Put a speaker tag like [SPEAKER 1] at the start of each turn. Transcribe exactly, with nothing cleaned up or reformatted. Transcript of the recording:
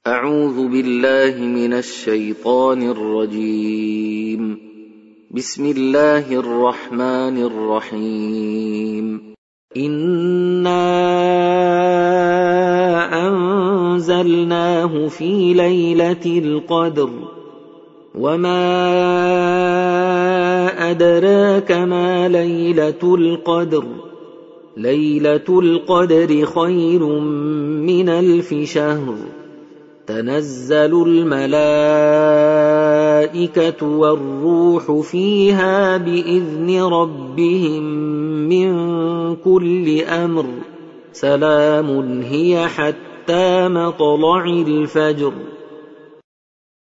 [SPEAKER 1] أعوذ بالله من الشيطان الرجيم. بسم الله الرحمن الرحيم. إنا أنزلناه في ليلة القدر وما أدراك ما ليلة القدر ليلة القدر خير من ألف شهر تنزل الملائكة والروح فيها بإذن ربهم من كل أمر سلام هي حتى مطلع الفجر.